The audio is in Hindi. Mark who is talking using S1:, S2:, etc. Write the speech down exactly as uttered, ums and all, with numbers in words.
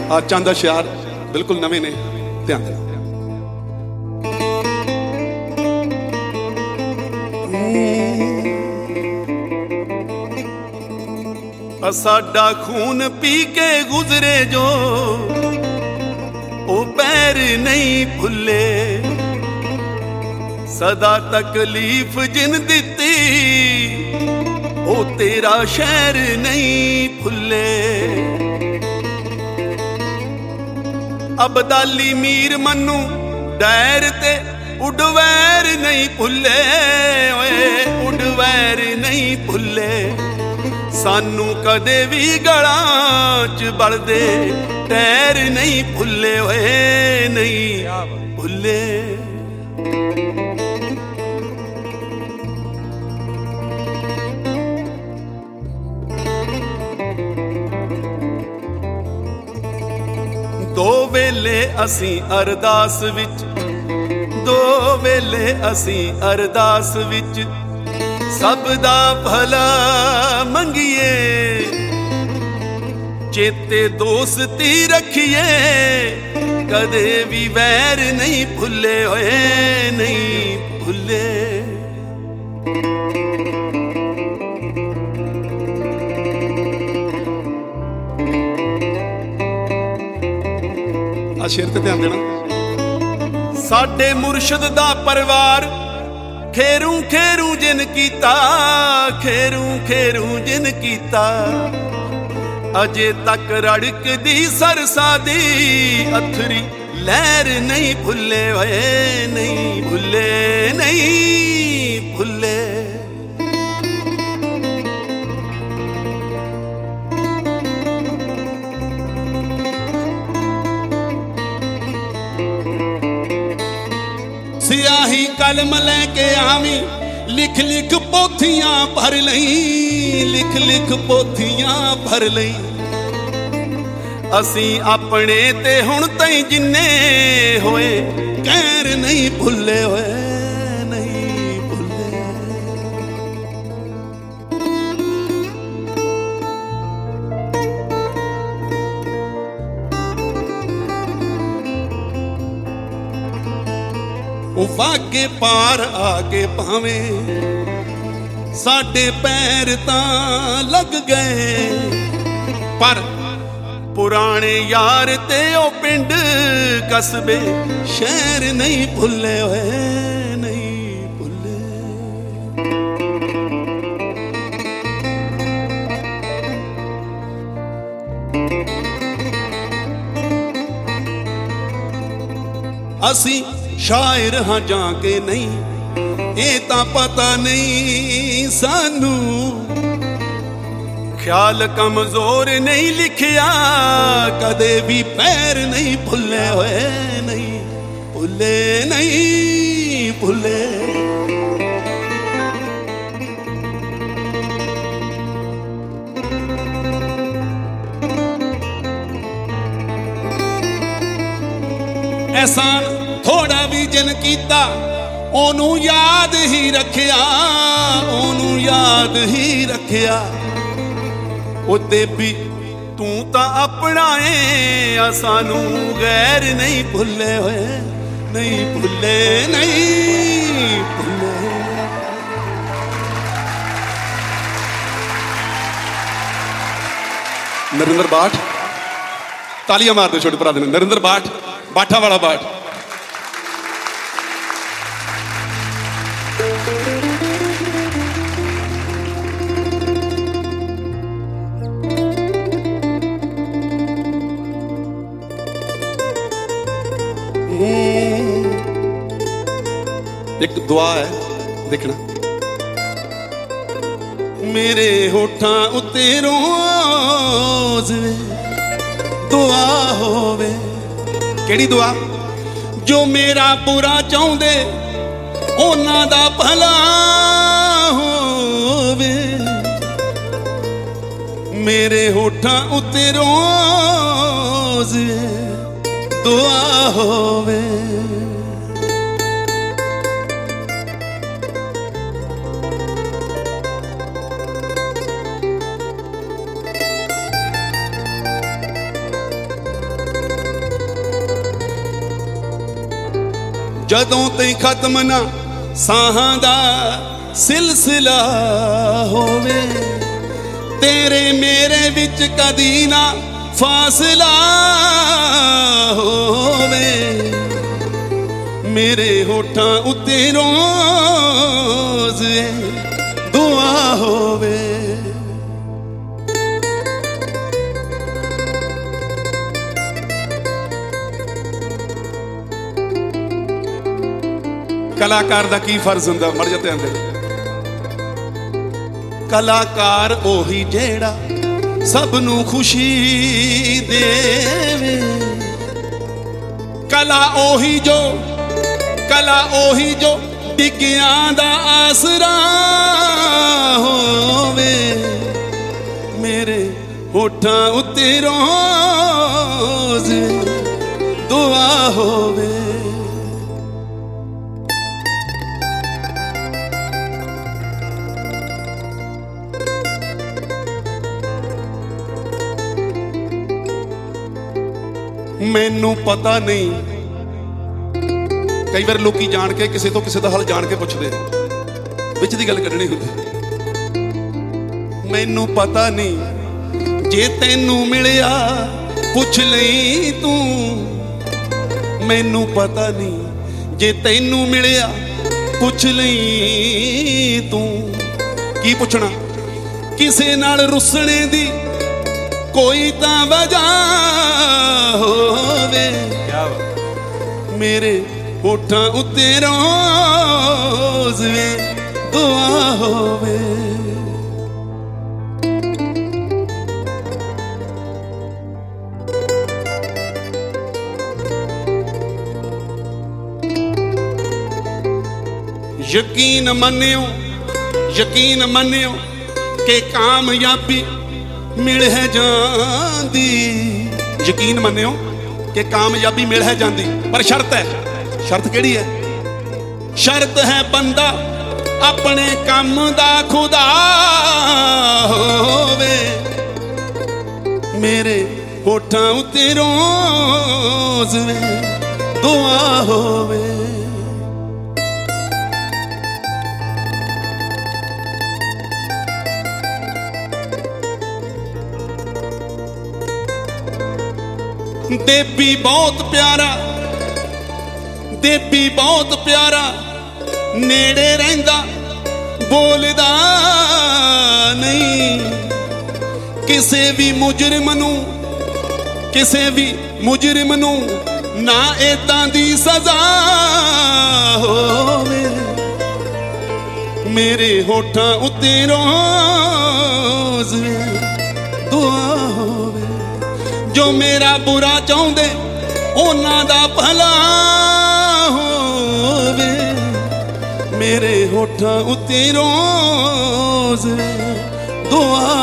S1: आ चंद अशियार बिल्कुल नवे ने, ध्यान देना। साडा खून पी के गुजरे जो ओ पैर नहीं भुले, सदा तकलीफ जिन दिती ओ तेरा शहर नहीं भुले। अबदाली मीर मनु डैर ते उडवैर नहीं भुले, ओए उडवैर नहीं भुले। सानू कदे भी गलां च बलदे टैर नहीं भुले, ओए नहीं भुले। दो वेले असी अरदास विच, दो वेले असी अरदास विच सब दा भला मंगिए, चेते दोस्ती रखिए कदे भी वैर नहीं भुले, होए नहीं भुले। आ शेर ते ध्यान देना। साडे मुर्शद दा परिवार खेरू खेरू जिन कीता, खेरू खेरू जिन कीता। अजे तक रड़क दी सरसा दी अथरी लहर नहीं भुले, होए नहीं भुले, नहीं भुले। सियाही कलम लेके आवी, लिख लिख पोथियां भर लई, लिख लिख पोथियां भर लई। असी अपने ते हुण तई जिन्ने होए कहर नहीं भुले, होए नहीं भुले। वागे पार आगे भावे साडे पैर तां लग गए, पर पुराने यार ते ओ पिंड कस्बे शहर नहीं भुले, होए नहीं भुले। असी शायर हाँ जाके नहीं, ये ता पता नहीं सानू। ख्याल कमजोर नहीं लिखिया कदे भी पैर नहीं भुले, होए नहीं भुले, नहीं भुले। एहसान थोड़ा भी जिन कीता ओनू याद ही रखिया, ओनू याद ही रखिया। ओते भी तू ता अपना है, सानू गैर नहीं भुले, होए नहीं भुले, नहीं भुले। नरेंद्र बाठ, तालियां मार दो छोटे भरा दे। नरेंद्र बाठ, बाठा वाला बाठ। एक दुआ है, देखना। मेरे होठां उत्ते रोज दुआ होवे, केड़ी दुआ? जो मेरा बुरा चाहुंदे ओना दा भला होवे। मेरे होठां उत्ते रोज दुआ होवे। जदों तई खत्म ना साहां दा सिलसिला होवे, तेरे मेरे विच कदी ना फासला होवे, मेरे होठां उत्ते रोज़ दुआ होवे। कलाकार दा की फर्ज हुंदा मर जाते आंदे। कलाकार ओही जेड़ा सबनू खुशी देवे, कला ओही जो कला ओही जो डिग्गियां दा आसरा होवे, मेरे होठां उत्ते रोज़ दुआ होवे। मैनू पता नहीं, कई बार लोग जान के किसी तो किसी का हाल जान के पूछते विच दी गल कढ़नी होंदी। मैनू पता नहीं जे तैनू मिलिया पुछ लई तू, मैनू पता नहीं जे तैनू मिलिया पुछ लई तू। की पुछना? किसे नाल रुसने दी कोई ता वजह होवे, मेरे होठां उत्ते रोज़ दुआ होवे। यकीन मन्नियो यकीन मन्नियो कि कामयाबी मिल है जांदी, यकीन मन्नियो कि कामयाबी मिल है जांदी, पर शर्त है। शर्त केड़ी है? शर्त है बंदा अपने काम दा खुदा होवे, मेरे होठां उत्ते रोज़ दुआ होवे। देवी बहुत प्यारा, देवी बहुत प्यारा, नेड़े रहिंदा बोलदा नहीं, किसे भी मुजरिम नू किसे भी मुजरिम नू ना ऐदां दी सजा होवे, मेरे होठां उत्ते रोज़ दुआ होवे। जो मेरा बुरा चाहुंदे उन्हां दा भला होवे, मेरे होठां उत्ते रोज़ दुआ